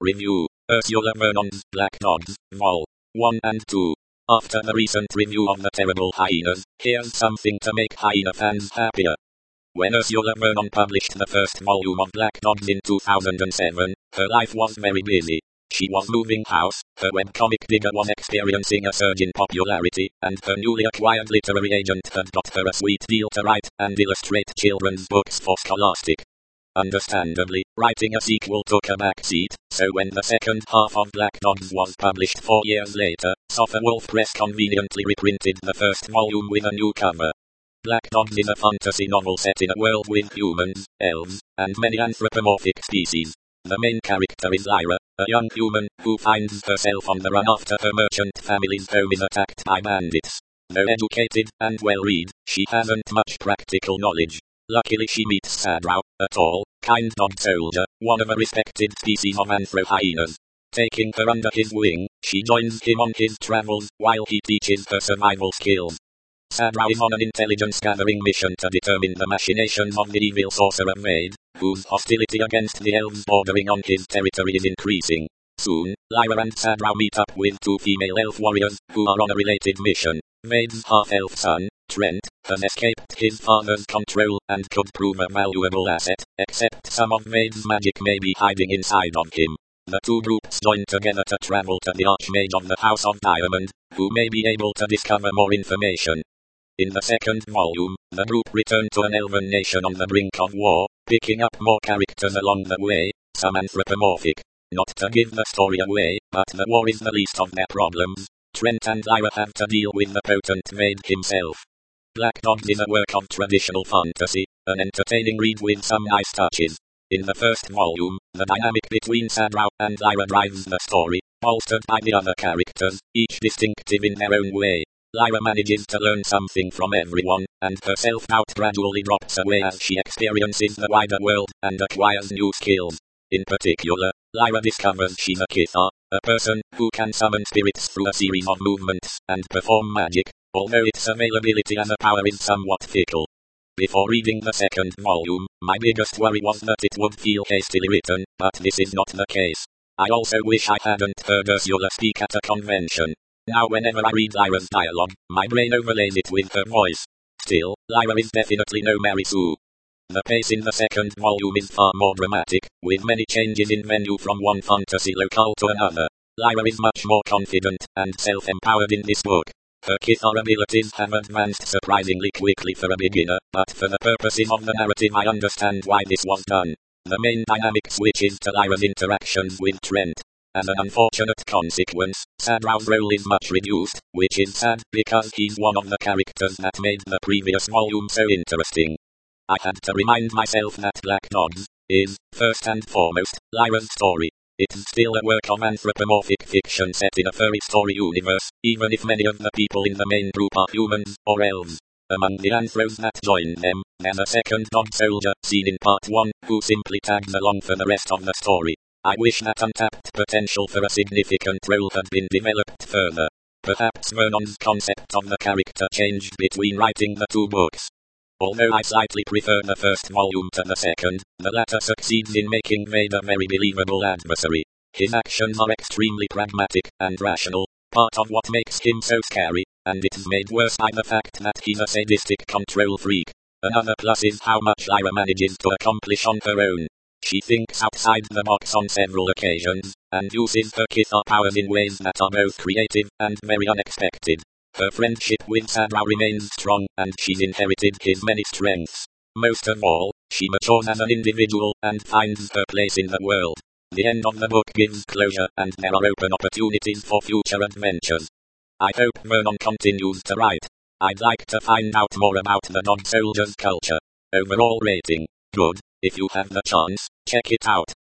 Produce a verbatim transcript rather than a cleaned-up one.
Review, Ursula Vernon's Black Dogs, Vol. one and two. After the recent review of The Terrible Hyenas, here's something to make hyena fans happier. When Ursula Vernon published the first volume of Black Dogs in two thousand seven, her life was very busy. She was moving house, her webcomic Digger was experiencing a surge in popularity, and her newly acquired literary agent had got her a sweet deal to write and illustrate children's books for Scholastic. Understandably, writing a sequel took a backseat, so when the second half of Black Dogs was published four years later, Sofa-Wolf Press conveniently reprinted the first volume with a new cover. Black Dogs is a fantasy novel set in a world with humans, elves, and many anthropomorphic species. The main character is Lyra, a young human who finds herself on the run after her merchant family's home is attacked by bandits. Though educated and well-read, she hasn't much practical knowledge. Luckily she meets Sadrau, a tall, kind dog soldier, one of a respected species of anthro-hyenas. Taking her under his wing, she joins him on his travels while he teaches her survival skills. Sadrau is on an intelligence-gathering mission to determine the machinations of the evil sorcerer Vade, whose hostility against the elves bordering on his territory is increasing. Soon, Lyra and Sadrau meet up with two female elf warriors, who are on a related mission. Vade's half-elf son, Trent, has escaped his father's control and could prove a valuable asset, except some of Vade's magic may be hiding inside of him. The two groups join together to travel to the Archmage of the House of Diamond, who may be able to discover more information. In the second volume, the group return to an elven nation on the brink of war, picking up more characters along the way, some anthropomorphic. Not to give the story away, but the war is the least of their problems. Trent and Lyra have to deal with the potent Vade himself. Black Dogs is a work of traditional fantasy, an entertaining read with some nice touches. In the first volume, the dynamic between Sadrau and Lyra drives the story, bolstered by the other characters, each distinctive in their own way. Lyra manages to learn something from everyone, and her self-doubt gradually drops away as she experiences the wider world and acquires new skills. In particular, Lyra discovers she's a Kithar, a person who can summon spirits through a series of movements and perform magic, although its availability as a power is somewhat fickle. Before reading the second volume, my biggest worry was that it would feel hastily written, but this is not the case. I also wish I hadn't heard Ursula speak at a convention. Now whenever I read Lyra's dialogue, my brain overlays it with her voice. Still, Lyra is definitely no Mary Sue. The pace in the second volume is far more dramatic, with many changes in venue from one fantasy locale to another. Lyra is much more confident and self-empowered in this book. Her Kithar abilities have advanced surprisingly quickly for a beginner, but for the purposes of the narrative I understand why this was done. The main dynamic switches to Lyra's interactions with Trent. As an unfortunate consequence, Sadrau's role is much reduced, which is sad because he's one of the characters that made the previous volume so interesting. I had to remind myself that Black Dogs is, first and foremost, Lyra's story. It's still a work of anthropomorphic fiction set in a furry story universe, even if many of the people in the main group are humans or elves. Among the anthros that join them, there's a second dog soldier, seen in part one, who simply tags along for the rest of the story. I wish that untapped potential for a significant role had been developed further. Perhaps Vernon's concept of the character changed between writing the two books. Although I slightly prefer the first volume to the second, the latter succeeds in making Vade a very believable adversary. His actions are extremely pragmatic and rational, part of what makes him so scary, and it is made worse by the fact that he's a sadistic control freak. Another plus is how much Lyra manages to accomplish on her own. She thinks outside the box on several occasions, and uses her Kithar powers in ways that are both creative and very unexpected. Her friendship with Sadrau remains strong, and she's inherited his many strengths. Most of all, she matures as an individual and finds her place in the world. The end of the book gives closure, and there are open opportunities for future adventures. I hope Vernon continues to write. I'd like to find out more about the dog soldier's culture. Overall rating, good. If you have the chance, check it out.